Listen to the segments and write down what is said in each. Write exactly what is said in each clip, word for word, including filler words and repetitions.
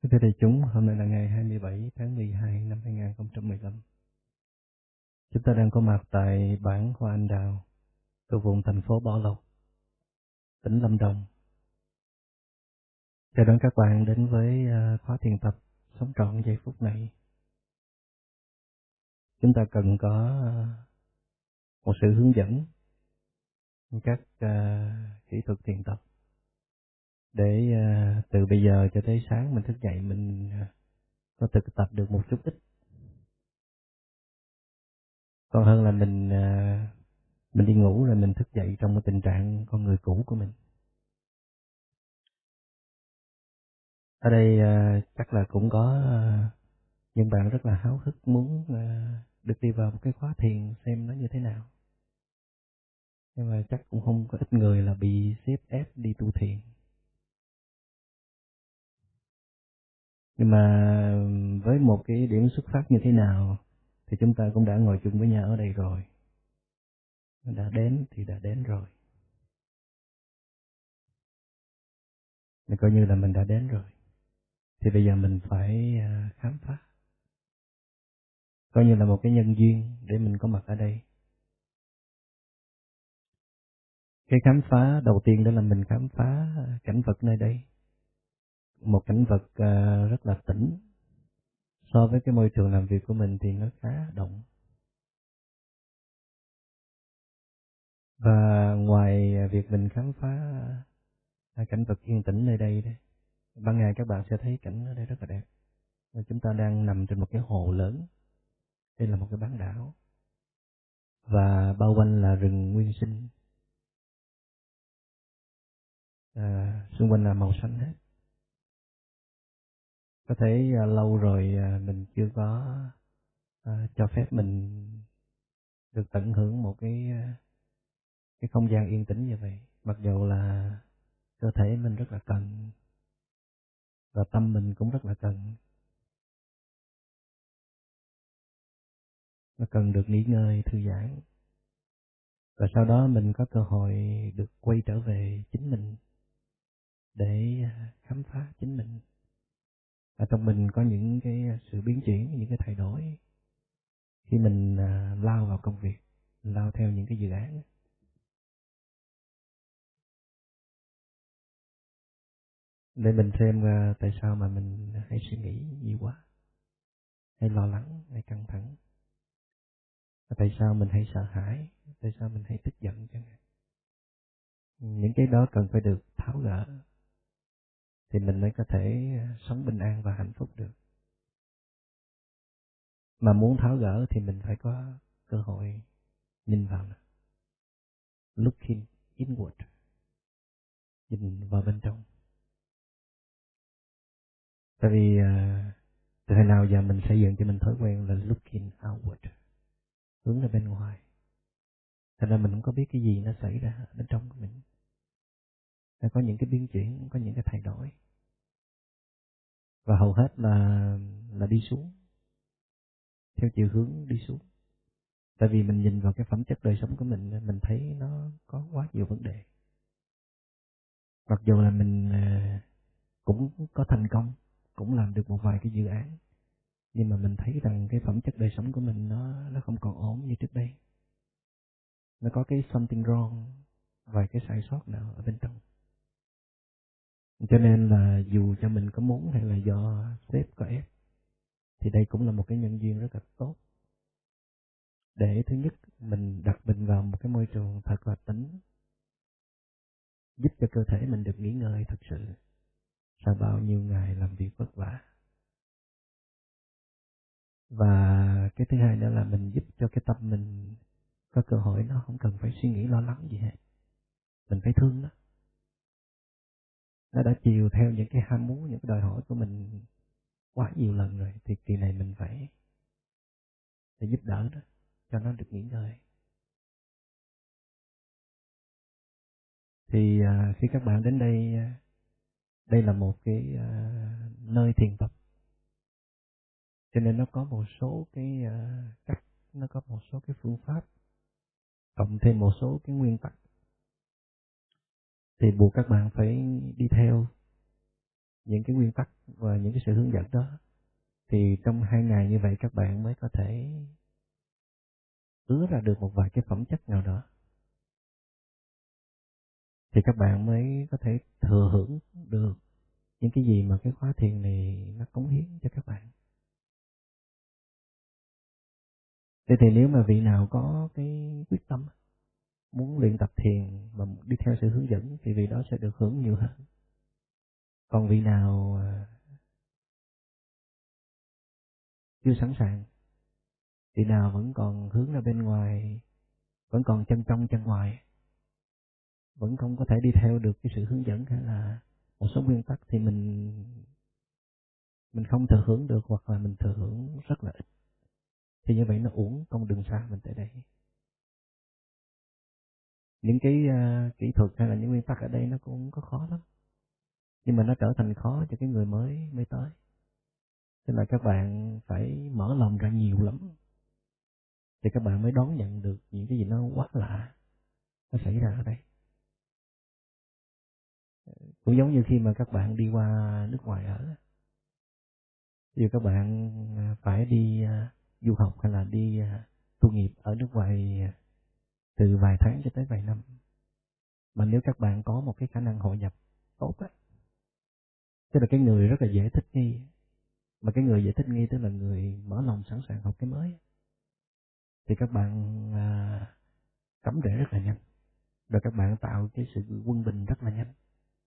Thưa đại chúng, hôm nay là ngày hai mươi bảy tháng mười hai năm hai nghìn không trăm mười lăm. Chúng ta đang có mặt tại bản Hoa Anh Đào, thuộc vùng thành phố Bảo Lộc, tỉnh Lâm Đồng. Chào đón các bạn đến với khóa thiền tập Sống Trọn Giây Phút Này. Chúng ta cần có một sự hướng dẫn các uh, kỹ thuật thiền tập để uh, từ bây giờ cho tới sáng mình thức dậy mình uh, có thực tập được một chút ít. Còn hơn là mình uh, mình đi ngủ rồi mình thức dậy trong một tình trạng con người cũ của mình. Ở đây uh, chắc là cũng có uh, những bạn rất là háo hức muốn uh, được đi vào một cái khóa thiền xem nó như thế nào. Nhưng mà chắc cũng không có ít người là bị xếp ép đi tu thiền. Nhưng mà với một cái điểm xuất phát như thế nào thì chúng ta cũng đã ngồi chung với nhau ở đây rồi. Đã đến thì đã đến rồi. Mình coi như là mình đã đến rồi. Thì bây giờ mình phải uh, khám phá. Coi như là một cái nhân duyên để mình có mặt ở đây. Cái khám phá đầu tiên đó là mình khám phá cảnh vật nơi đây. Một cảnh vật uh, rất là tĩnh. So với cái môi trường làm việc của mình thì nó khá động. Và ngoài việc mình khám phá cảnh vật yên tĩnh nơi đây, đấy, ban ngày các bạn sẽ thấy cảnh ở đây rất là đẹp. Và chúng ta đang nằm trên một cái hồ lớn. Đây là một cái bán đảo. Và bao quanh là rừng nguyên sinh. À, xung quanh là màu xanh hết. Có thể à, lâu rồi à, mình chưa có à, cho phép mình được tận hưởng một cái à, cái không gian yên tĩnh như vậy. Mặc dù là cơ thể mình rất là cần và tâm mình cũng rất là cần. Nó cần được nghỉ ngơi, thư giãn. Và sau đó mình có cơ hội được quay trở về chính mình để khám phá chính mình. Và trong mình có những cái sự biến chuyển, những cái thay đổi khi mình lao vào công việc, lao theo những cái dự án. Để mình xem tại sao mà mình hay suy nghĩ nhiều quá, hay lo lắng, hay căng thẳng. Và tại sao mình hay sợ hãi, tại sao mình hay tức giận chẳng hạn. Những cái đó cần phải được tháo gỡ thì mình mới có thể sống bình an và hạnh phúc được. Mà muốn tháo gỡ thì mình phải có cơ hội nhìn vào nó. Looking inward. Nhìn vào bên trong. Tại vì uh, từ hồi nào giờ mình xây dựng cho mình thói quen là looking outward. Hướng ra bên ngoài. Thành ra mình không có biết cái gì nó xảy ra bên trong của mình. Nó có những cái biến chuyển, có những cái thay đổi. Và hầu hết là là đi xuống. Theo chiều hướng đi xuống. Tại vì mình nhìn vào cái phẩm chất đời sống của mình, mình thấy nó có quá nhiều vấn đề. Mặc dù là mình cũng có thành công, cũng làm được một vài cái dự án, nhưng mà mình thấy rằng cái phẩm chất đời sống của mình nó nó không còn ổn như trước đây. Nó có cái something wrong, vài cái sai sót nào ở bên trong. Cho nên là dù cho mình có muốn hay là do sếp có ép, thì đây cũng là một cái nhân duyên rất là tốt. Để thứ nhất, mình đặt mình vào một cái môi trường thật là tĩnh, giúp cho cơ thể mình được nghỉ ngơi thật sự sau bao nhiêu ngày làm việc vất vả. Và cái thứ hai nữa là mình giúp cho cái tâm mình có cơ hội nó không cần phải suy nghĩ lo lắng gì hết. Mình phải thương nó. Nó đã chiều theo những cái ham muốn, những cái đòi hỏi của mình quá nhiều lần rồi. Thì kỳ này mình phải, phải giúp đỡ nó, cho nó được nghỉ ngơi. Thì à, khi các bạn đến đây, đây là một cái à, nơi thiền tập. Cho nên nó có một số cái à, cách, nó có một số cái phương pháp, cộng thêm một số cái nguyên tắc. Thì buộc các bạn phải đi theo những cái nguyên tắc và những cái sự hướng dẫn đó, thì trong hai ngày như vậy các bạn mới có thể ứa ra được một vài cái phẩm chất nào đó. Thì các bạn mới có thể thừa hưởng được những cái gì mà cái khóa thiền này nó cống hiến cho các bạn. Thế thì nếu mà vị nào có cái quyết tâm muốn luyện tập thiền và đi theo sự hướng dẫn thì vị đó sẽ được hưởng nhiều hơn. Còn vị nào chưa sẵn sàng, vị nào vẫn còn hướng ra bên ngoài, vẫn còn chân trong chân ngoài, vẫn không có thể đi theo được cái sự hướng dẫn hay là một số nguyên tắc, thì mình mình không thừa hưởng được, hoặc là mình thừa hưởng rất là ít. Thì như vậy nó uổng công đường xa mình tới đây. Những cái uh, kỹ thuật hay là những nguyên tắc ở đây nó cũng có khó lắm, nhưng mà nó trở thành khó cho cái người mới mới tới. Thế là các bạn phải mở lòng ra nhiều lắm, thì các bạn mới đón nhận được những cái gì nó quá lạ nó xảy ra ở đây. Cũng giống như khi mà các bạn đi qua nước ngoài ở, thì các bạn phải đi uh, du học hay là đi uh, tu nghiệp ở nước ngoài từ vài tháng cho tới vài năm. Mà nếu các bạn có một cái khả năng hội nhập tốt á, tức là cái người rất là dễ thích nghi, mà cái người dễ thích nghi tức là người mở lòng sẵn sàng học cái mới, thì các bạn uh, cắm rễ rất là nhanh, rồi các bạn tạo cái sự quân bình rất là nhanh.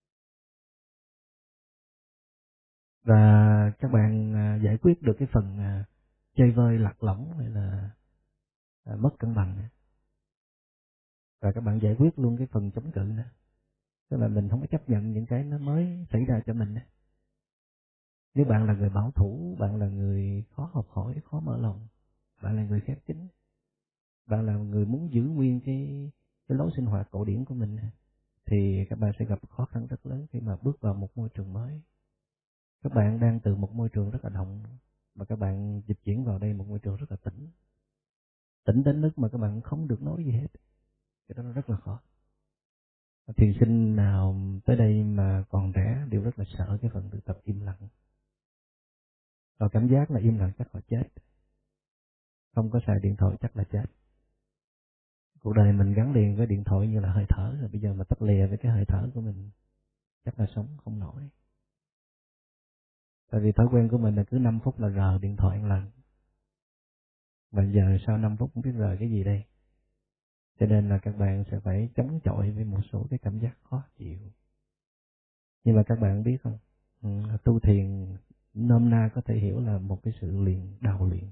Và các bạn à, giải quyết được cái phần à, chơi vơi lạc lõng hay là à, mất cân bằng. Và các bạn giải quyết luôn cái phần chống cự nữa. Tức là mình không có chấp nhận những cái nó mới xảy ra cho mình. Nếu bạn là người bảo thủ, bạn là người khó học hỏi, khó mở lòng, bạn là người khép kín, bạn là người muốn giữ nguyên cái, cái lối sinh hoạt cổ điển của mình, thì các bạn sẽ gặp khó khăn rất lớn khi mà bước vào một môi trường mới. Các bạn đang từ một môi trường rất là động, mà các bạn dịch chuyển vào đây một môi trường rất là tĩnh. Tĩnh đến mức mà các bạn không được nói gì hết. Cái đó nó rất là khó. Thiền sinh nào tới đây mà còn trẻ đều rất là sợ cái phần thực tập im lặng. Và cảm giác là im lặng chắc họ chết. Không có xài điện thoại chắc là chết. Cuộc đời mình gắn liền với điện thoại như là hơi thở, rồi bây giờ mà tách lìa với cái hơi thở của mình chắc là sống không nổi. Tại vì thói quen của mình là cứ năm phút là rờ điện thoại một lần. Và giờ sau năm phút không biết rờ cái gì đây. Cho nên là các bạn sẽ phải chống chọi với một số cái cảm giác khó chịu. Nhưng mà các bạn biết không, ừ, tu thiền nôm na có thể hiểu là một cái sự luyện, đào luyện.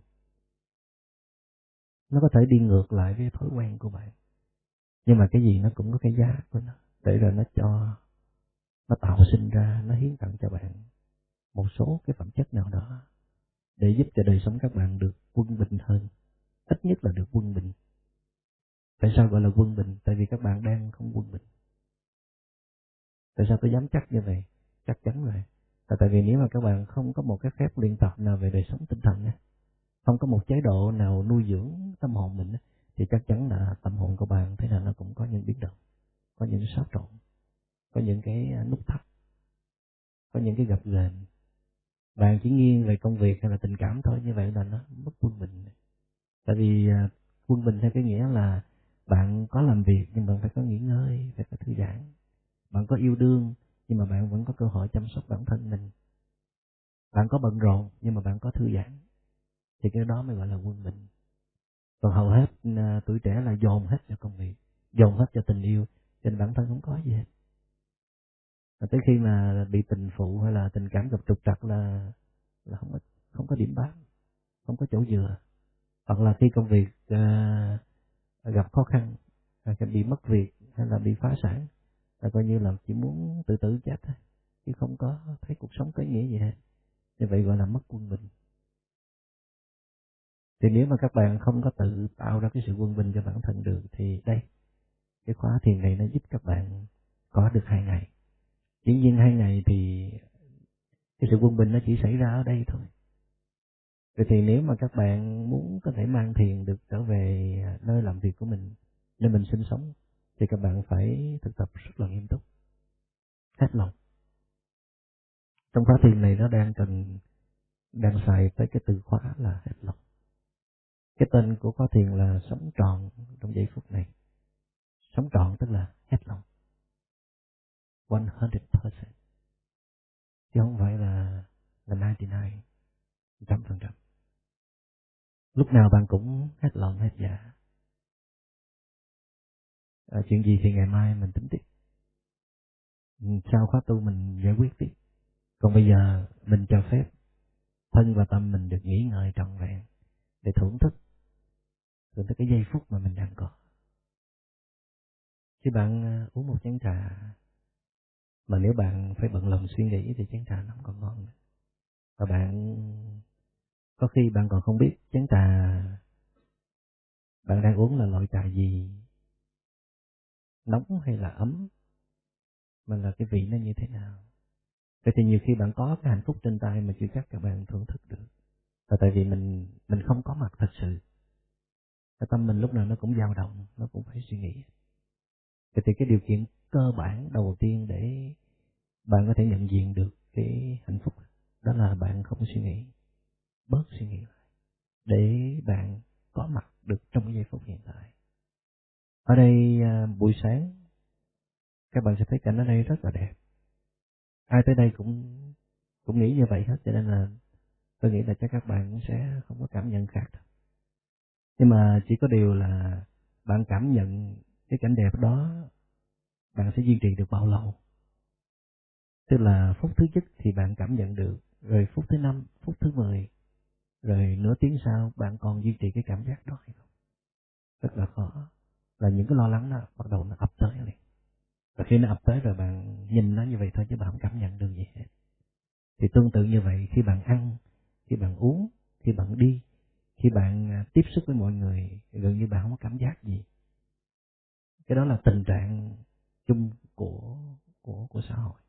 Nó có thể đi ngược lại với thói quen của bạn. Nhưng mà cái gì nó cũng có cái giá của nó. Để rồi nó cho, nó tạo sinh ra, nó hiến tặng cho bạn một số cái phẩm chất nào đó để giúp cho đời sống các bạn được quân bình hơn. Ít nhất là được quân bình. Tại sao gọi là quân bình? Tại vì các bạn đang không quân bình. Tại sao tôi dám chắc như vậy? Chắc chắn rồi. Tại, tại vì nếu mà các bạn không có một cái phép luyện tập nào về đời sống tinh thần, không có một chế độ nào nuôi dưỡng tâm hồn mình, thì chắc chắn là tâm hồn của bạn thế nào nó cũng có những biến động, có những xáo trộn, có những cái nút thắt, có những cái gập ghềnh. Bạn chỉ nghiêng về công việc hay là tình cảm thôi, như vậy là nó mất quân bình. Tại vì quân bình theo cái nghĩa là bạn có làm việc nhưng bạn phải có nghỉ ngơi, phải có thư giãn. Bạn có yêu đương nhưng mà bạn vẫn có cơ hội chăm sóc bản thân mình. Bạn có bận rộn nhưng mà bạn có thư giãn. Thì cái đó mới gọi là quân bình. Còn hầu hết uh, tuổi trẻ là dồn hết cho công việc, dồn hết cho tình yêu, cho nên bản thân không có gì hết. Và tới khi mà bị tình phụ hay là tình cảm gặp trục trặc là là không có, không có điểm bám, không có chỗ dựa. Hoặc là khi công việc uh, gặp khó khăn, hay bị mất việc hay là bị phá sản, là coi như là chỉ muốn tự tử chết thôi, chứ không có thấy cuộc sống có ý nghĩa gì hết. Như vậy gọi là mất quân bình. Thì nếu mà các bạn không có tự tạo ra cái sự quân bình cho bản thân được, thì đây, cái khóa thiền này nó giúp các bạn có được hai ngày. Dĩ nhiên hai ngày thì cái sự quân bình nó chỉ xảy ra ở đây thôi. Vậy thì nếu mà các bạn muốn có thể mang thiền được trở về nơi làm việc của mình, nơi mình sinh sống, thì các bạn phải thực tập rất là nghiêm túc, hết lòng. Trong khóa thiền này nó đang cần đang xài tới cái từ khóa là hết lòng. Cái tên của khóa thiền là sống trọn trong giây phút này. Sống trọn tức là hết lòng, một trăm phần trăm, chứ không phải là là chín mươi chín, một trăm phần trăm. Lúc nào bạn cũng hết lòng hết dạ. À, chuyện gì thì ngày mai mình tính tiếp, sau khóa tu mình giải quyết tiếp. Còn bây giờ mình cho phép thân và tâm mình được nghỉ ngơi trọn vẹn để thưởng thức thưởng thức cái giây phút mà mình đang có. Khi bạn uống một chén trà, mà nếu bạn phải bận lòng suy nghĩ thì chén trà nó không còn ngon nữa. Và bạn có khi bạn còn không biết chén trà bạn đang uống là loại trà gì, nóng hay là ấm, mà là cái vị nó như thế nào. Vậy thì nhiều khi bạn có cái hạnh phúc trên tay mà chưa chắc các bạn thưởng thức được. Và tại vì mình mình không có mặt thật sự. Cái tâm mình lúc nào nó cũng dao động, nó cũng phải suy nghĩ. Vậy thì cái điều kiện cơ bản đầu tiên để bạn có thể nhận diện được cái hạnh phúc đó là bạn không suy nghĩ, bớt suy nghĩ lại, để bạn có mặt được trong cái giây phút hiện tại. Ở đây à, buổi sáng các bạn sẽ thấy cảnh ở đây rất là đẹp. Ai tới đây cũng cũng nghĩ như vậy hết, cho nên là tôi nghĩ là chắc các bạn cũng sẽ không có cảm nhận khác đâu. Nhưng mà chỉ có điều là bạn cảm nhận cái cảnh đẹp đó, bạn sẽ duy trì được bao lâu. Tức là phút thứ nhất thì bạn cảm nhận được, rồi phút thứ năm, phút thứ mười, rồi nửa tiếng sau bạn còn duy trì cái cảm giác đó hay không? Rất là khó. Là những cái lo lắng đó bắt đầu nó ập tới liền. Và khi nó ập tới rồi bạn nhìn nó như vậy thôi chứ bạn không cảm nhận được gì hết. Thì tương tự như vậy, khi bạn ăn, khi bạn uống, khi bạn đi, khi bạn tiếp xúc với mọi người, gần như bạn không có cảm giác gì. Cái đó là tình trạng chung của của của xã hội.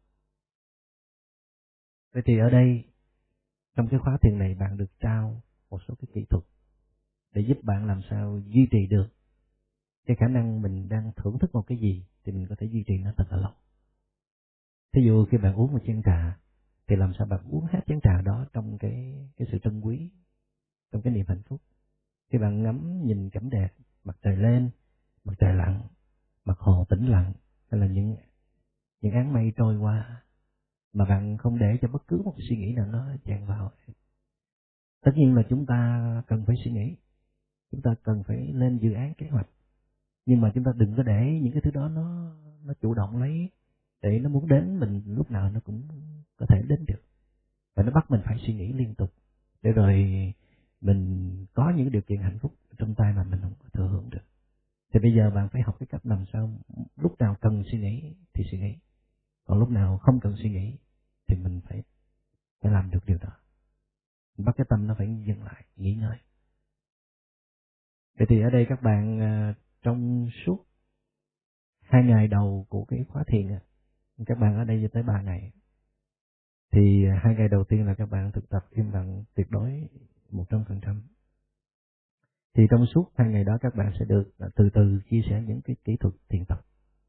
Vậy thì ở đây, trong cái khóa thiền này bạn được trao một số cái kỹ thuật để giúp bạn làm sao duy trì được cái khả năng mình đang thưởng thức một cái gì thì mình có thể duy trì nó thật là lâu. Thí dụ khi bạn uống một chén trà thì làm sao bạn uống hết chén trà đó trong cái cái sự trân quý, trong cái niềm hạnh phúc. Khi bạn ngắm nhìn cảnh đẹp, mặt trời lên, mặt trời lặn, mặt hồ tĩnh lặng, hay là những những áng mây trôi qua, mà bạn không để cho bất cứ một suy nghĩ nào nó chèn vào. Tất nhiên là chúng ta cần phải suy nghĩ, chúng ta cần phải lên dự án kế hoạch, nhưng mà chúng ta đừng có để những cái thứ đó nó nó chủ động lấy, để nó muốn đến mình lúc nào nó cũng có thể đến được. Và nó bắt mình phải suy nghĩ liên tục, để rồi mình có những điều kiện hạnh phúc trong tay mà mình không có thừa hưởng được. Thì bây giờ bạn phải học cái cách làm sao lúc nào cần suy nghĩ thì suy nghĩ, còn lúc nào không cần suy nghĩ thì mình phải phải làm được điều đó. Mình bắt cái tâm nó phải dừng lại, nghỉ ngơi. Vậy thì ở đây các bạn trong suốt hai ngày đầu của cái khóa thiền, các bạn ở đây cho tới ba ngày, thì hai ngày đầu tiên là các bạn thực tập im lặng tuyệt đối một trăm phần trăm. Thì trong suốt hai ngày đó các bạn sẽ được từ từ chia sẻ những cái kỹ thuật thiền tập.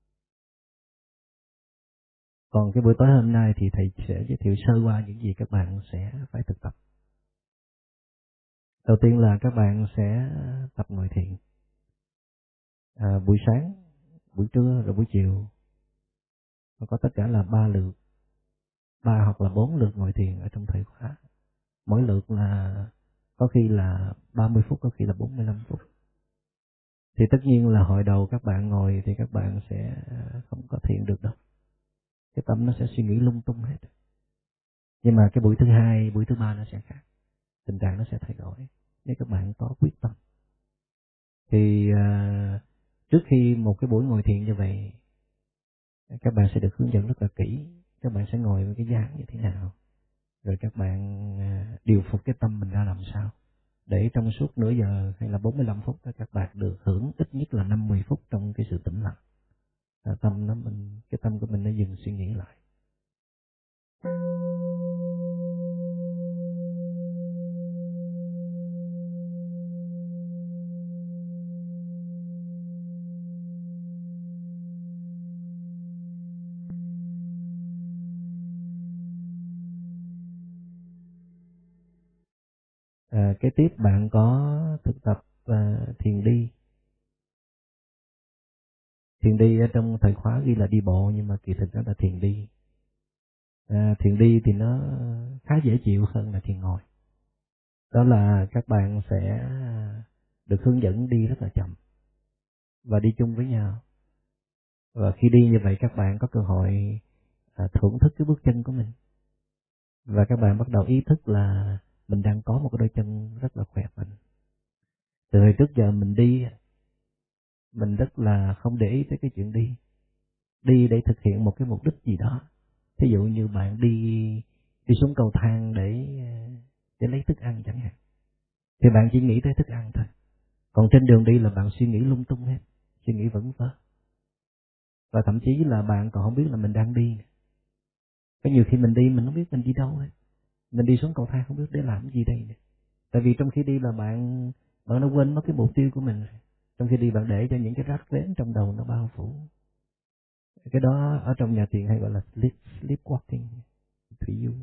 Còn cái buổi tối hôm nay thì thầy sẽ giới thiệu sơ qua những gì các bạn sẽ phải thực tập. Đầu tiên là các bạn sẽ tập ngồi thiền. À, buổi sáng, buổi trưa rồi buổi chiều. Nó có tất cả là ba lượt, ba hoặc là bốn lượt ngồi thiền ở trong thời khóa. Mỗi lượt là có khi là ba mươi phút, có khi là bốn mươi lăm phút. Thì tất nhiên là hồi đầu các bạn ngồi thì các bạn sẽ không có thiền được đâu. Cái tâm nó sẽ suy nghĩ lung tung hết. Nhưng mà cái buổi thứ hai, buổi thứ ba nó sẽ khác. Tình trạng nó sẽ thay đổi nếu các bạn có quyết tâm. Thì uh, trước khi một cái buổi ngồi thiền như vậy, các bạn sẽ được hướng dẫn rất là kỹ. Các bạn sẽ ngồi với cái dáng như thế nào, rồi các bạn uh, điều phục cái tâm mình ra làm sao, để trong suốt nửa giờ hay là bốn mươi lăm phút đó các bạn được hưởng ít nhất là năm mươi phút trong cái sự tĩnh lặng. À, tâm nó mình cái tâm của mình nó dừng suy nghĩ lại. À, kế tiếp bạn có thực tập à, thiền đi. Thiền đi ở trong thời khóa ghi là đi bộ, nhưng mà kỳ thực nó là thiền đi. À, thiền đi thì nó khá dễ chịu hơn là thiền ngồi. Đó là các bạn sẽ được hướng dẫn đi rất là chậm và đi chung với nhau. Và khi đi như vậy các bạn có cơ hội à, thưởng thức cái bước chân của mình. Và các bạn bắt đầu ý thức là mình đang có một cái đôi chân rất là khỏe mạnh. Từ hồi trước giờ mình đi, mình rất là không để ý tới cái chuyện đi. Đi để thực hiện một cái mục đích gì đó. Thí dụ như bạn đi đi xuống cầu thang để để lấy thức ăn chẳng hạn, thì bạn chỉ nghĩ tới thức ăn thôi. Còn trên đường đi là bạn suy nghĩ lung tung hết, suy nghĩ vẩn vơ. Và thậm chí là bạn còn không biết là mình đang đi. Có nhiều khi mình đi mình không biết mình đi đâu hết. Mình đi xuống cầu thang không biết để làm gì đây nữa. Tại vì trong khi đi là bạn bạn đã quên mất cái mục tiêu của mình rồi. Trong khi đi bạn để cho những cái rác rến trong đầu nó bao phủ. Cái đó ở trong nhà thiền hay gọi là sleep, sleepwalking, thủy du,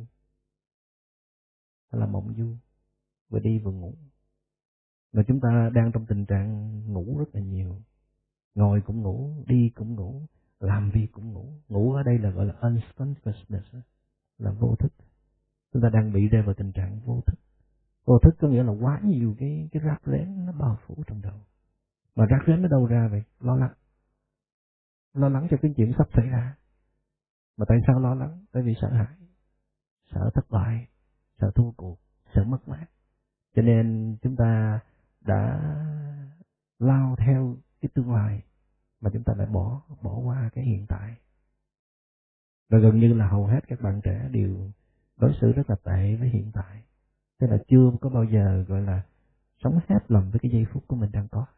hay là mộng du, vừa đi vừa ngủ. Mà chúng ta đang trong tình trạng ngủ rất là nhiều. Ngồi cũng ngủ, đi cũng ngủ, làm việc cũng ngủ. Ngủ ở đây là gọi là unconsciousness, là vô thức. Chúng ta đang bị rơi vào tình trạng vô thức. Vô thức có nghĩa là quá nhiều cái cái rác rến nó bao phủ trong đầu. Mà rác rến nó đâu ra vậy? Lo lắng. Lo lắng cho cái chuyện sắp xảy ra. Mà tại sao lo lắng? Tại vì sợ hãi, sợ thất bại, sợ thua cuộc, sợ mất mát. Cho nên chúng ta đã lao theo cái tương lai mà chúng ta lại bỏ bỏ qua cái hiện tại. Và gần như là hầu hết các bạn trẻ đều đối xử rất là tệ với hiện tại. Tức là chưa có bao giờ gọi là sống hết lòng với cái giây phút của mình đang có.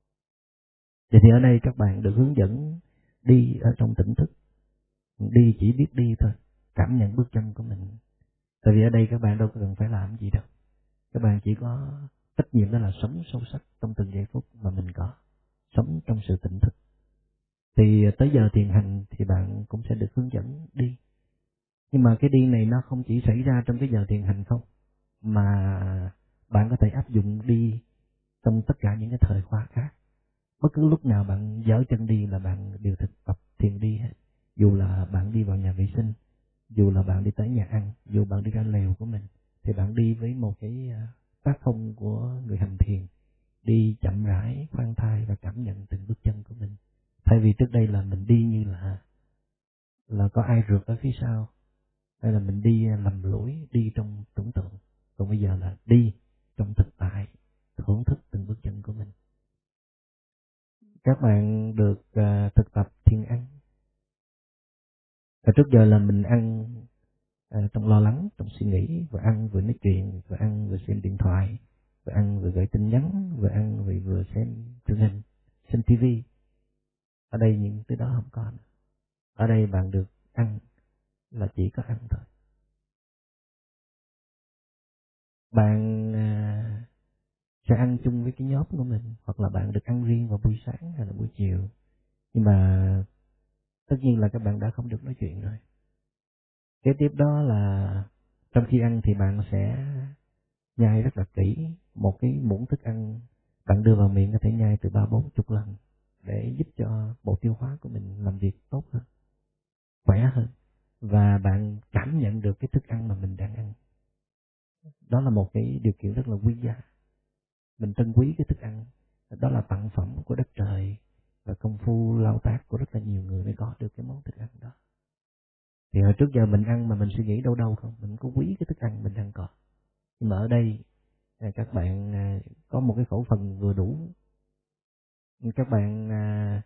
Vậy thì ở đây các bạn được hướng dẫn đi ở trong tỉnh thức. Đi chỉ biết đi thôi, cảm nhận bước chân của mình. Tại vì ở đây các bạn đâu có cần phải làm gì đâu. Các bạn chỉ có trách nhiệm đó là sống sâu sắc trong từng giây phút mà mình có. Sống trong sự tỉnh thức. Thì tới giờ thiền hành thì bạn cũng sẽ được hướng dẫn đi. Nhưng mà cái đi này nó không chỉ xảy ra trong cái giờ thiền hành không, mà bạn có thể áp dụng đi trong tất cả những cái thời khóa khác. Bất cứ lúc nào bạn dở chân đi là bạn đều thực tập thiền đi hết. Dù là bạn đi vào nhà vệ sinh, dù là bạn đi tới nhà ăn, dù bạn đi ra lều của mình, thì bạn đi với một cái tác phong của người hành thiền. Đi chậm rãi, khoan thai và cảm nhận từng bước chân của mình. Thay vì trước đây là mình đi như là là có ai rượt ở phía sau, hay là mình đi lầm lũi, đi trong tưởng tượng. Còn bây giờ là đi trong thực tại, thưởng thức từng bước chân của mình. Các bạn được uh, thực tập thiền ăn. Và trước giờ là mình ăn uh, trong lo lắng, trong suy nghĩ, vừa ăn vừa nói chuyện, vừa ăn vừa xem điện thoại, vừa ăn vừa gửi tin nhắn, vừa ăn vừa, vừa xem truyền hình, xem tivi. Ở đây những cái đó không có. Ở đây bạn được ăn là chỉ có ăn thôi. Bạn uh, sẽ ăn chung với cái nhóm của mình, hoặc là bạn được ăn riêng vào buổi sáng hay là buổi chiều. Nhưng mà tất nhiên là các bạn đã không được nói chuyện rồi. Kế tiếp đó là trong khi ăn thì bạn sẽ nhai rất là kỹ. Một cái muỗng thức ăn bạn đưa vào miệng có thể nhai từ ba bốn chục lần để giúp cho bộ tiêu hóa của mình làm việc tốt hơn, khỏe hơn. Và bạn cảm nhận được cái thức ăn mà mình đang ăn. Đó là một cái điều kiện rất là quý giá. Mình trân quý cái thức ăn. Đó là tặng phẩm của đất trời và công phu lao tác của rất là nhiều người mới có được cái món thức ăn đó. Thì hồi trước giờ mình ăn mà mình suy nghĩ đâu đâu không, mình có quý cái thức ăn mình đang có. Nhưng mà ở đây các bạn có một cái khẩu phần vừa đủ. Các bạn à,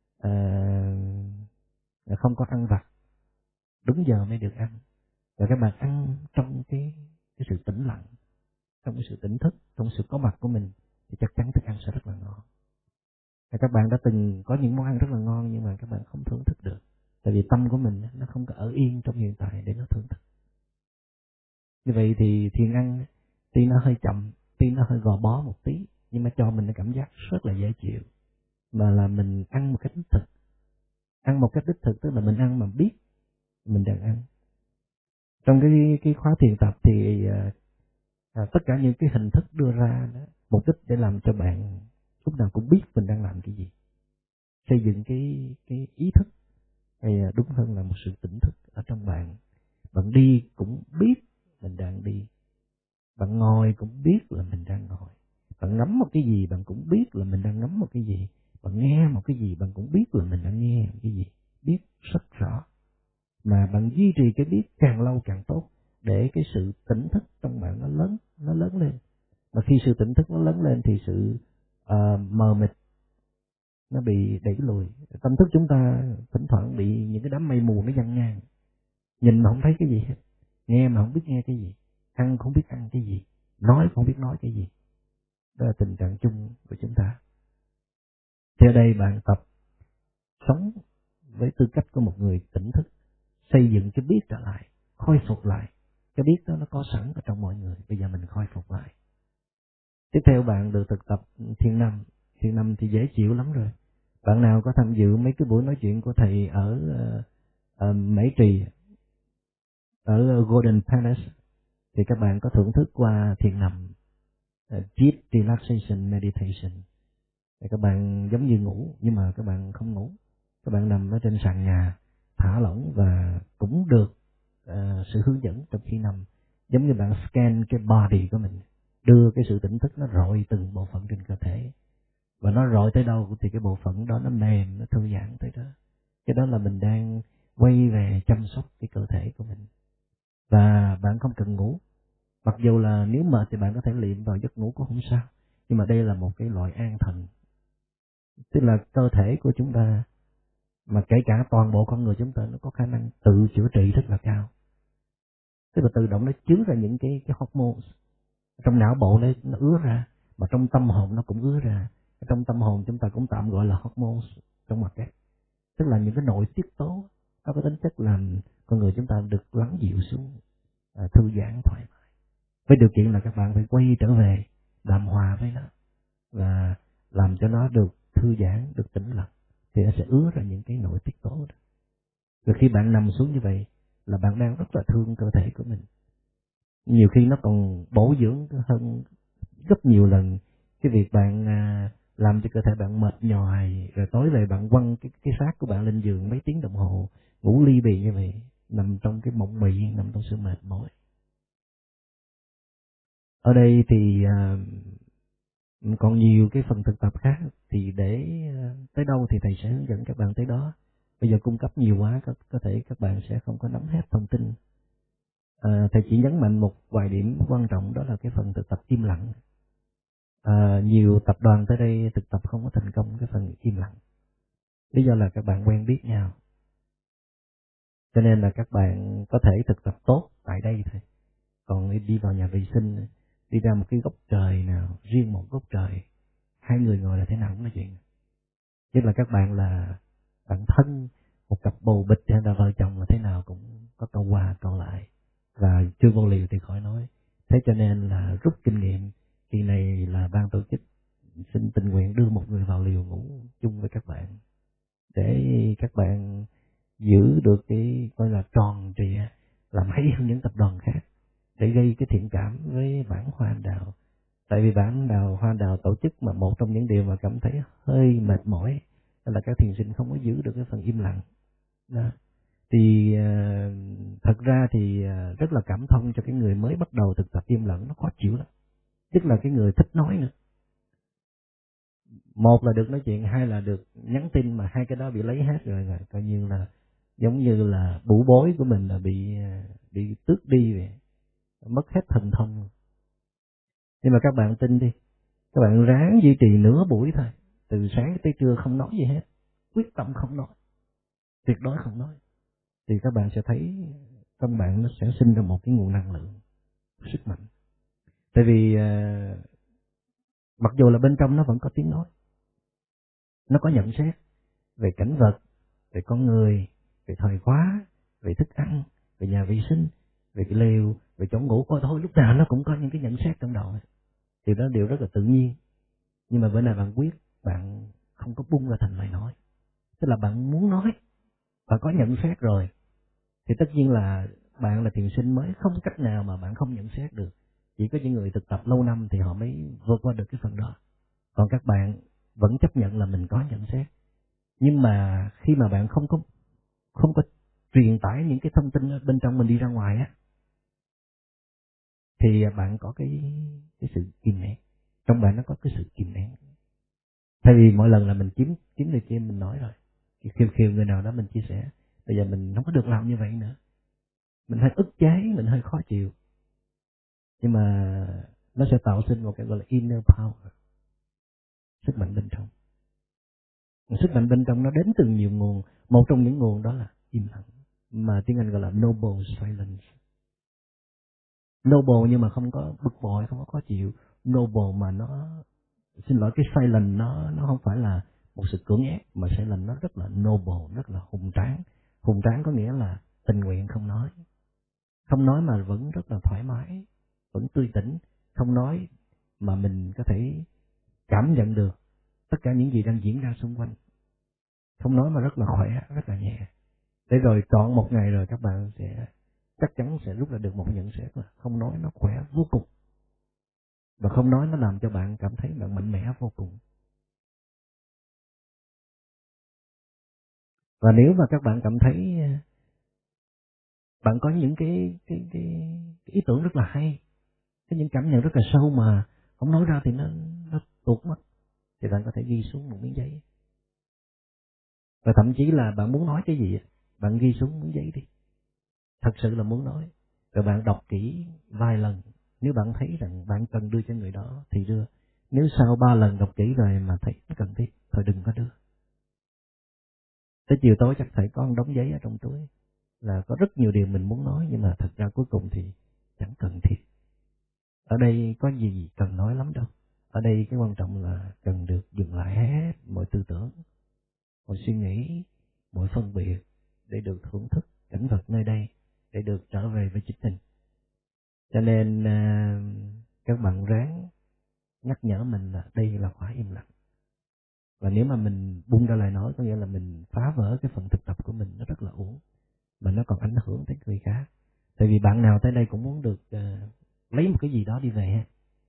à, không có ăn vặt, đúng giờ mới được ăn. Và các bạn ăn trong cái, cái sự tĩnh lặng, trong cái sự tỉnh thức, trong sự có mặt của mình, thì chắc chắn thức ăn sẽ rất là ngon. Và các bạn đã từng có những món ăn rất là ngon nhưng mà các bạn không thưởng thức được. Tại vì tâm của mình nó không có ở yên trong hiện tại để nó thưởng thức. Như vậy thì thiền ăn tuy nó hơi chậm, tuy nó hơi gò bó một tí, nhưng mà cho mình cái cảm giác rất là dễ chịu. Mà là mình ăn một cách đích thực. Ăn một cách đích thực tức là mình ăn mà biết mình đang ăn. Trong cái cái khóa thiền tập thì À, tất cả những cái hình thức đưa ra đó, mục đích để làm cho bạn lúc nào cũng biết mình đang làm cái gì, xây dựng cái cái ý thức, hay đúng hơn là một sự tỉnh thức ở trong bạn. Bạn đi cũng biết mình đang đi, bạn ngồi cũng biết là mình đang ngồi, bạn ngắm một cái gì bạn cũng biết là mình đang ngắm một cái gì, bạn nghe một cái gì bạn cũng biết là mình đang nghe một cái gì, biết rất rõ. Mà bạn duy trì cái biết càng lâu càng tốt, để cái sự tỉnh thức trong bạn nó lớn, nó lớn lên. Mà khi sự tỉnh thức nó lớn lên thì sự uh, mờ mịt nó bị đẩy lùi. Tâm thức chúng ta thỉnh thoảng bị những cái đám mây mù nó giăng ngang, nhìn mà không thấy cái gì hết, nghe mà không biết nghe cái gì, ăn không biết ăn cái gì, nói không biết nói cái gì. Đó là tình trạng chung của chúng ta. Thì ở đây bạn tập sống với tư cách của một người tỉnh thức, xây dựng cái biết trở lại, khôi phục lại. Cái biết đó nó có sẵn ở trong mọi người, bây giờ mình khôi phục lại. Tiếp theo bạn được thực tập thiền năm. Thiền năm thì dễ chịu lắm rồi. Bạn nào có tham dự mấy cái buổi nói chuyện của thầy ở uh, uh, Mễ Trì, ở Golden Palace, thì các bạn có thưởng thức qua thiền nằm, uh, Deep Relaxation Meditation. Thì các bạn giống như ngủ, nhưng mà các bạn không ngủ. Các bạn nằm ở trên sàn nhà, thả lỏng, và cũng được uh, sự hướng dẫn trong khi nằm. Giống như bạn scan cái body của mình, đưa cái sự tỉnh thức nó rọi từng bộ phận trên cơ thể. Và nó rọi tới đâu thì cái bộ phận đó nó mềm, nó thư giãn tới đó. Cái đó là mình đang quay về chăm sóc cái cơ thể của mình. Và bạn không cần ngủ. Mặc dù là nếu mệt thì bạn có thể liệm vào giấc ngủ cũng không sao. Nhưng mà đây là một cái loại an thần. Tức là cơ thể của chúng ta, mà kể cả toàn bộ con người chúng ta, nó có khả năng tự chữa trị rất là cao. Tức là tự động nó chứa ra những cái, cái hormones. Trong não bộ nó, nó ứa ra, mà trong tâm hồn nó cũng ứa ra. Trong tâm hồn chúng ta cũng tạm gọi là hormones trong mặt ấy. Tức là những cái nội tiết tố có cái tính chất làm con người chúng ta được lắng dịu xuống, à, thư giãn thoải mái. Với điều kiện là các bạn phải quay trở về, làm hòa với nó, và làm cho nó được thư giãn, được tĩnh lặng, thì nó sẽ ứa ra những cái nội tiết tố đó. Rồi khi bạn nằm xuống như vậy là bạn đang rất là thương cơ thể của mình. Nhiều khi nó còn bổ dưỡng hơn gấp nhiều lần cái việc bạn à, làm cho cơ thể bạn mệt nhòi, rồi tối về bạn quăng cái, cái xác của bạn lên giường mấy tiếng đồng hồ, ngủ ly bì như vậy, nằm trong cái mộng mị, nằm trong sự mệt mỏi. Ở đây thì à, còn nhiều cái phần thực tập khác, thì để à, tới đâu thì thầy sẽ hướng dẫn các bạn tới đó. Bây giờ cung cấp nhiều quá, có, có thể các bạn sẽ không có nắm hết thông tin. À, thầy chỉ nhấn mạnh một vài điểm quan trọng, đó là cái phần thực tập im lặng. À, nhiều tập đoàn tới đây thực tập không có thành công cái phần im lặng. Lý do là các bạn quen biết nhau, cho nên là các bạn có thể thực tập tốt tại đây thôi. Còn đi vào nhà vệ sinh, đi ra một cái góc trời nào, riêng một góc trời, hai người ngồi là thế nào cũng nói chuyện. Nhất là các bạn là bạn thân, một cặp bầu bịch hay là vợ chồng là thế nào cũng có câu qua câu lại, và chưa vô liều thì khỏi nói. Thế cho nên là rút kinh nghiệm, kỳ này là ban tổ chức xin tình nguyện đưa một người vào liều ngủ chung với các bạn, để các bạn giữ được cái gọi là tròn trịa, làm hay hơn những tập đoàn khác, để gây cái thiện cảm với bản Hoa Anh Đào. Tại vì bản đào Hoa Anh Đào tổ chức, mà một trong những điều mà cảm thấy hơi mệt mỏi là các thiền sinh không có giữ được cái phần im lặng đó. Thì uh, thật ra thì uh, rất là cảm thông cho cái người mới bắt đầu thực tập im lặng, nó khó chịu lắm. Tức là cái người thích nói nữa. Một là được nói chuyện, hai là được nhắn tin, mà hai cái đó bị lấy hết rồi, rồi coi như là giống như là bụ bối của mình là bị bị tước đi vậy, mất hết thần thông. Nhưng mà các bạn tin đi, các bạn ráng duy trì nửa buổi thôi, từ sáng tới trưa không nói gì hết, quyết tâm không nói, tuyệt đối không nói, thì các bạn sẽ thấy trong bạn nó sẽ sinh ra một cái nguồn năng lượng, sức mạnh. Tại vì uh, mặc dù là bên trong nó vẫn có tiếng nói, nó có nhận xét về cảnh vật, về con người, về thời khóa, về thức ăn, về nhà vệ sinh, về cái lều, về chỗ ngủ, coi thôi lúc nào nó cũng có những cái nhận xét trong đầu. Thì đó điều rất là tự nhiên. Nhưng mà bữa nay bạn quyết, bạn không có bung ra thành lời nói. Tức là bạn muốn nói, bạn có nhận xét rồi, thì tất nhiên là bạn là thiền sinh mới, không cách nào mà bạn không nhận xét được. Chỉ có những người thực tập lâu năm thì họ mới vượt qua được cái phần đó. Còn các bạn vẫn chấp nhận là mình có nhận xét. Nhưng mà khi mà bạn không có không có truyền tải những cái thông tin ở bên trong mình đi ra ngoài á, thì bạn có cái cái sự kìm nén. Trong bạn nó có cái sự kìm nén. Thay vì mỗi lần là mình kiếm kiếm người kia mình nói rồi, khiêu khiêu người nào đó mình chia sẻ, bây giờ mình không có được làm như vậy nữa. Mình hơi ức chế, mình hơi khó chịu. Nhưng mà nó sẽ tạo sinh một cái gọi là inner power, sức mạnh bên trong. Sức mạnh bên trong nó đến từ nhiều nguồn. Một trong những nguồn đó là im lặng, mà tiếng Anh gọi là noble silence. Noble nhưng mà không có bực bội, không có khó chịu. Noble mà nó, xin lỗi, cái silence nó nó không phải là một sự cưỡng ép, mà silence nó rất là noble, rất là hùng tráng. Hùng tráng có nghĩa là tình nguyện không nói. Không nói mà vẫn rất là thoải mái, vẫn tươi tỉnh. Không nói mà mình có thể cảm nhận được tất cả những gì đang diễn ra xung quanh. Không nói mà rất là khỏe, rất là nhẹ. Để rồi trọn một ngày rồi các bạn sẽ chắc chắn sẽ rút ra được một nhận xét là không nói nó khỏe vô cùng. Và không nói nó làm cho bạn cảm thấy bạn mạnh mẽ vô cùng. Và nếu mà các bạn cảm thấy bạn có những cái, cái, cái, cái ý tưởng rất là hay, có những cảm nhận rất là sâu mà không nói ra thì nó, nó tuột mất, thì bạn có thể ghi xuống một miếng giấy. Và thậm chí là bạn muốn nói cái gì, bạn ghi xuống miếng giấy đi. Thật sự là muốn nói. Rồi bạn đọc kỹ vài lần. Nếu bạn thấy rằng bạn cần đưa cho người đó thì đưa. Nếu sau ba lần đọc kỹ rồi mà thấy cần thiết, thôi đừng có đưa. Tới chiều tối chắc phải có một đống giấy ở trong túi. Là có rất nhiều điều mình muốn nói, nhưng mà thật ra cuối cùng thì chẳng cần thiết. Ở đây có gì cần nói lắm đâu. Ở đây cái quan trọng là cần được dừng lại hết mọi tư tưởng, mọi suy nghĩ, mọi phân biệt, để được thưởng thức cảnh vật nơi đây, để được trở về với chính mình. Cho nên à, các bạn ráng nhắc nhở mình là đây là khóa im lặng. Và nếu mà mình bung ra lời nói, có nghĩa là mình phá vỡ cái phần thực tập của mình, nó rất là uổng. Mà nó còn ảnh hưởng tới người khác. Tại vì bạn nào tới đây cũng muốn được uh, lấy một cái gì đó đi về.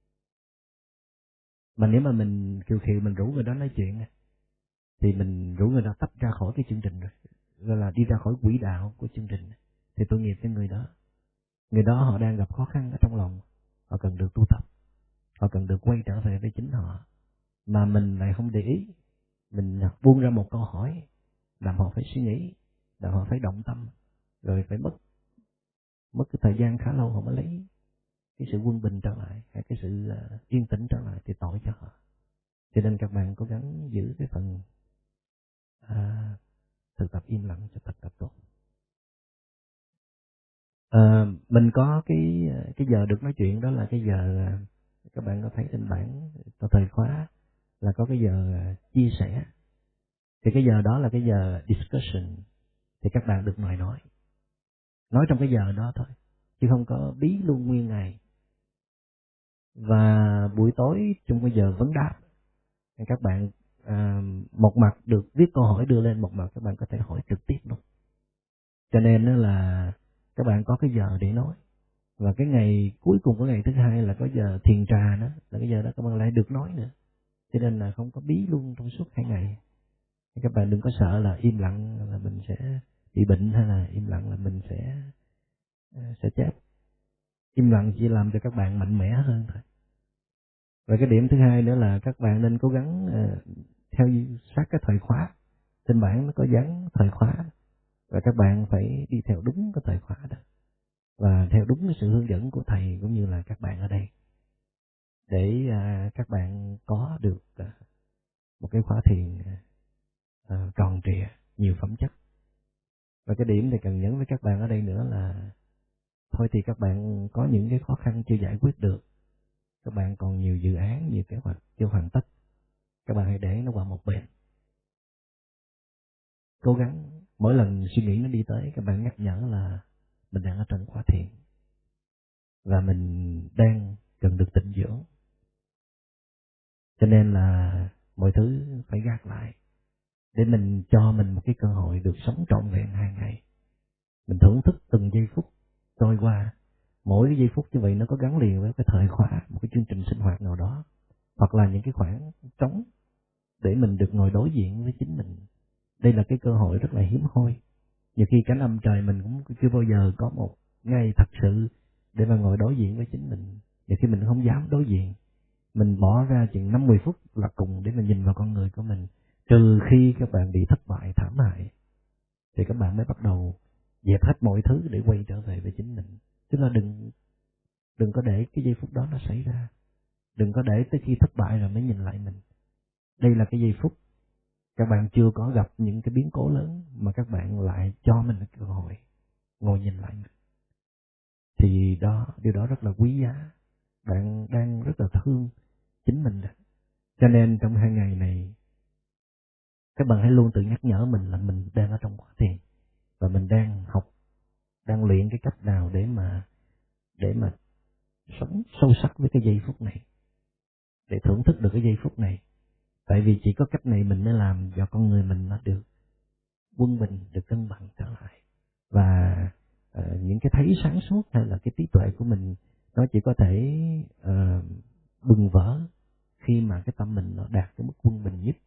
Mà nếu mà mình khiêu khiêu mình rủ người đó nói chuyện, thì mình rủ người đó tách ra khỏi cái chương trình rồi. Gọi là đi ra khỏi quỹ đạo của chương trình. Thì tội nghiệp cho người đó. Người đó họ đang gặp khó khăn ở trong lòng. Họ cần được tu tập. Họ cần được quay trở về với chính họ. Mà mình lại không để ý. Mình buông ra một câu hỏi, làm họ phải suy nghĩ, làm họ phải động tâm, rồi phải mất mất cái thời gian khá lâu họ mới lấy cái sự quân bình trở lại, hay cái sự uh, yên tĩnh trở lại, thì tội cho họ. Cho nên các bạn cố gắng giữ cái phần uh, thực tập im lặng cho thật tập tốt. Uh, mình có cái cái giờ được nói chuyện, đó là cái giờ uh, các bạn có thấy trên bảng có thời khóa là có cái giờ uh, chia sẻ. Thì cái giờ đó là cái giờ discussion, thì các bạn được mời nói. Nói trong cái giờ đó thôi, chứ không có bí luôn nguyên ngày. Và buổi tối trong cái giờ vấn đáp, các bạn à, một mặt được viết câu hỏi đưa lên, một mặt các bạn có thể hỏi trực tiếp luôn. Cho nên là các bạn có cái giờ để nói. Và cái ngày cuối cùng của ngày thứ hai là có giờ thiền trà nữa, là cái giờ đó các bạn lại được nói nữa. Cho nên là không có bí luôn trong suốt hai ngày. Các bạn đừng có sợ là im lặng là mình sẽ bị bệnh, hay là im lặng là mình sẽ sẽ chết. Im lặng chỉ làm cho các bạn mạnh mẽ hơn thôi. Và cái điểm thứ hai nữa là các bạn nên cố gắng uh, theo sát cái thời khóa. Trên bảng nó có dán thời khóa, và các bạn phải đi theo đúng cái thời khóa đó, và theo đúng cái sự hướng dẫn của thầy cũng như là các bạn ở đây, để uh, các bạn có được uh, một cái khóa thiền uh, tròn trịa, nhiều phẩm chất. Và cái điểm này cần nhấn với các bạn ở đây nữa là thôi thì các bạn có những cái khó khăn chưa giải quyết được, các bạn còn nhiều dự án, nhiều kế hoạch chưa hoàn tất, các bạn hãy để nó qua một bên. Cố gắng mỗi lần suy nghĩ nó đi tới, các bạn nhắc nhở là mình đang ở trong khóa thiền và mình đang cần được tịnh dưỡng. Cho nên là mọi thứ phải gác lại để mình cho mình một cái cơ hội được sống trọn vẹn hàng ngày. Mình thưởng thức từng giây phút trôi qua, Mỗi cái giây phút như vậy nó có gắn liền với cái thời khóa, một cái chương trình sinh hoạt nào đó, hoặc là những cái khoảng trống để mình được ngồi đối diện với chính mình. Đây là cái cơ hội rất là hiếm hoi. Nhiều khi cả năm trời mình cũng chưa bao giờ có một ngày thật sự để mà ngồi đối diện với chính mình. Nhiều khi mình không dám đối diện. Mình bỏ ra chừng năm mươi phút là cùng để mình nhìn vào con người của mình. Trừ khi các bạn bị thất bại thảm hại, thì các bạn mới bắt đầu dẹp hết mọi thứ để quay trở về với chính mình. Tức là đừng đừng có để cái giây phút đó nó xảy ra. Đừng có để tới khi thất bại rồi mới nhìn lại mình. Đây là cái giây phút các bạn chưa có gặp những cái biến cố lớn mà các bạn lại cho mình cái cơ hội ngồi nhìn lại mình. Thì đó, điều đó rất là quý giá. Bạn đang rất là thương chính mình đó. Cho nên trong hai ngày này, các bạn hãy luôn tự nhắc nhở mình là mình đang ở trong quá thiền. Và mình đang học, đang luyện cái cách nào để mà để mà sống sâu sắc với cái giây phút này. Để thưởng thức được cái giây phút này. Tại vì chỉ có cách này mình mới làm cho con người mình nó được quân bình, được cân bằng trở lại. Và uh, những cái thấy sáng suốt hay là cái trí tuệ của mình nó chỉ có thể uh, bừng vỡ khi mà cái tâm mình nó đạt cái mức quân bình nhất.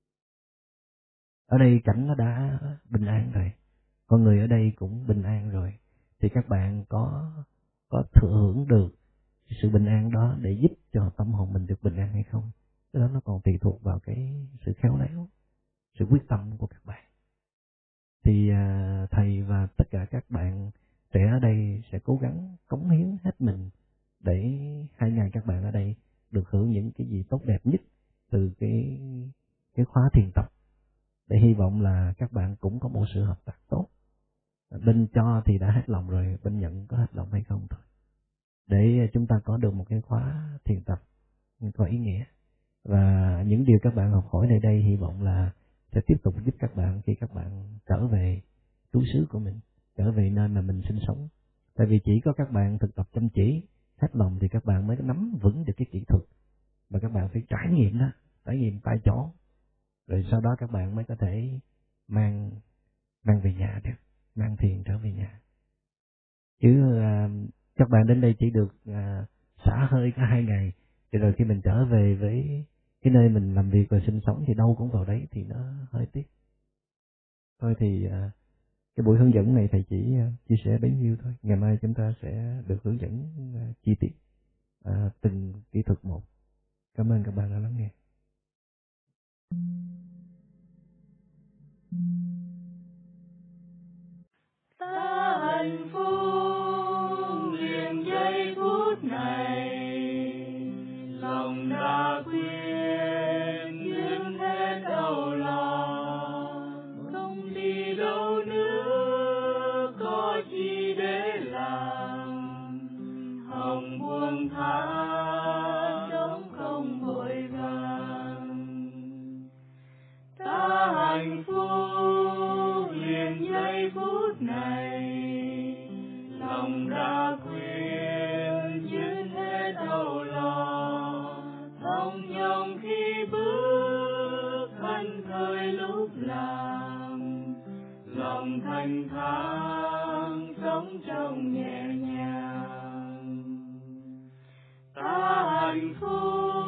Ở đây cảnh nó đã bình an rồi, con người ở đây cũng bình an rồi, thì các bạn có có thừa hưởng được sự bình an đó để giúp cho tâm hồn mình được bình an hay không? Cái đó nó còn tùy thuộc vào cái sự khéo léo, sự quyết tâm của các bạn. Thì à, thầy và tất cả các bạn trẻ ở đây sẽ cố gắng cống hiến hết mình để hai ngày các bạn ở đây được hưởng những cái gì tốt đẹp nhất từ cái cái khóa thiền tập, để hy vọng là các bạn cũng có một sự hợp tác tốt. Bên cho thì đã hết lòng rồi, bên nhận có hết lòng hay không thôi, để chúng ta có được một cái khóa thiền tập có ý nghĩa. Và những điều các bạn học hỏi nơi đây hy vọng là sẽ tiếp tục giúp các bạn khi các bạn trở về trú xứ của mình, trở về nơi mà mình sinh sống. Tại vì chỉ có các bạn thực tập chăm chỉ, hết lòng thì các bạn mới nắm vững được cái kỹ thuật, và các bạn phải trải nghiệm đó, trải nghiệm tại chỗ, rồi sau đó các bạn mới có thể mang mang về nhà được, mang thiền trở về nhà. Chứ à, các bạn đến đây chỉ được à, xả hơi cả hai ngày, thì rồi khi mình trở về với cái nơi mình làm việc và sinh sống thì đâu cũng vào đấy, thì nó hơi tiếc. Thôi thì à, cái buổi hướng dẫn này thầy chỉ à, chia sẻ bấy nhiêu thôi. Ngày mai chúng ta sẽ được hướng dẫn à, chi tiết à, từng kỹ thuật một. Cảm ơn các bạn đã lắng nghe. Ta hạnh phúc liền giây phút này, lòng đã quên duyên hết âu lo, không đi đâu nữa có chi để làm, hồng buông thả sống không vội vàng. Ta hạnh phúc liền giây phút này, lòng đã quên duyên hết âu lo, thong dong khi bước thân thời lúc làm, lòng thanh thang sống trong nhẹ nhàng. Ta hạnh phúc